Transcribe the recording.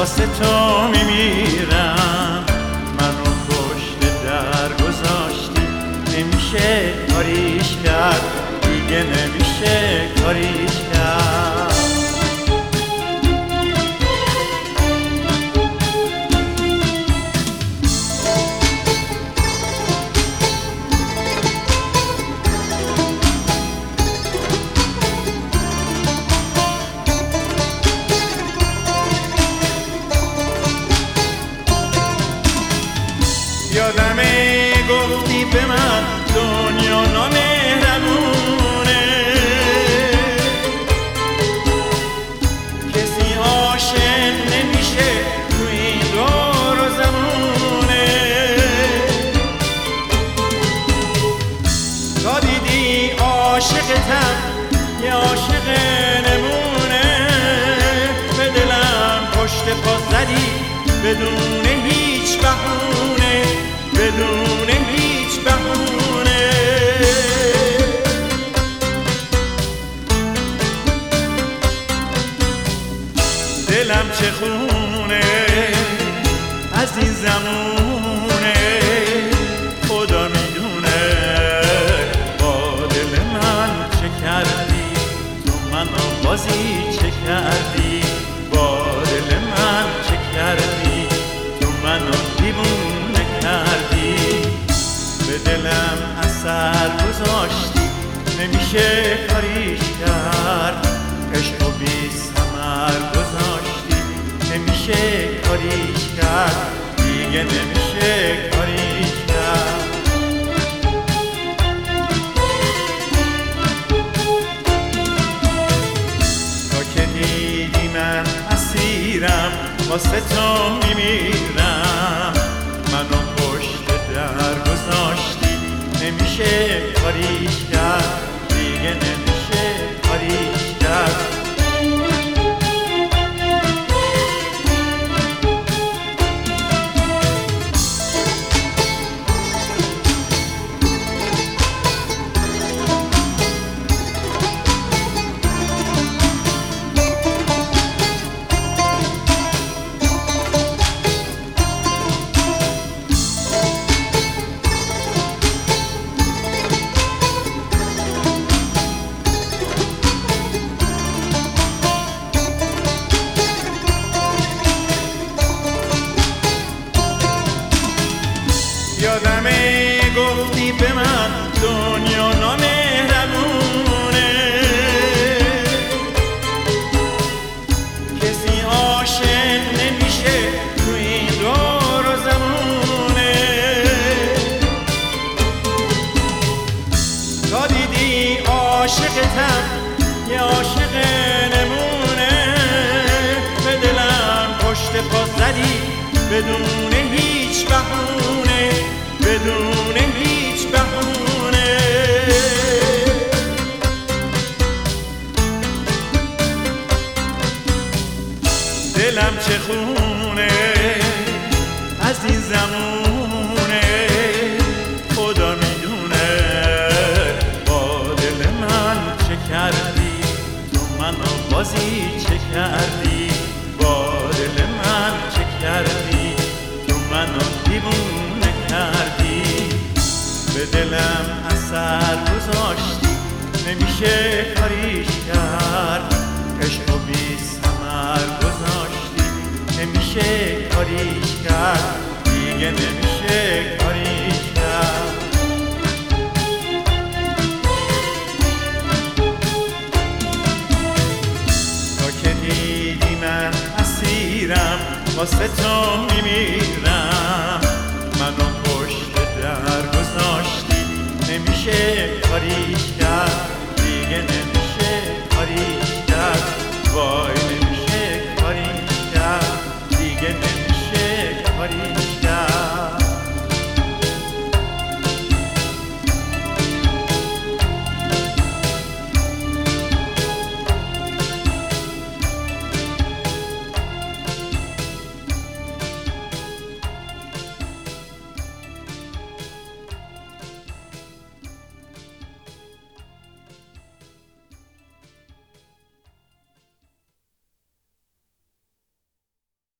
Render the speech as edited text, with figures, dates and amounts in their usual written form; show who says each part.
Speaker 1: واسه تو میمیرم. منو پشت در گذاشتی، نمیشه کاریش کرد، دیگه نمیشه کاریش کرد. یادمه گفتی به من دنیا نامهربونه، کسی عاشق نمیشه تو این دور و زمونه. تا دیدی عاشقتم یه عاشق نمونه، به دلم پشت پا زدی بدون هیچ بهونه، بدون هیچ بهونه. دلم چه خونه از این زمونه، خدا میدونه با دل من چه کردی، تو منو بازی چه کردی، با دل من چه کردی، تو منو دیوونه کردی. به دلم اثر گذاشتی، نمیشه کاریش کرد، عشق و بی ثمر گذاشتی، نمیشه کاریش کرد، دیگه نمیشه کاریش کرد. تا که دیدی من اسیرم، واسه تو میمیرم. منو پشت در گذاشتی، نمیشه کاریش کرد، دیگه نمیشه کاریش کرد. یادمه گفتی به من دنیا نامهربونه، کسی عاشق نمیشه تو این دور و زمونه. تا دیدی عاشقتم یه عاشق نمونه، به دلم پشت پا زدی بدون هیچ بهونه، بدون هیچ بهونه. دلم چه خونه از این زمونه، خدا میدونه با دل من چه کردی، تو منو بازی چه کردی، با دل من چه کردی، تو منو دیوونه کردی. به دلم اثر گذاشتی، نمیشه کاریش کرد، عشق و بی ثمر گذاشتی، نمیشه کاریش کرد، دیگه نمیشه کاریش کرد. تا که دیدی من اسیرم، واسه تو میمیرم. منو پشت در گذاشتی، نمیشه کاریش کرد، دیگه نمیشه کاریش کرد. وای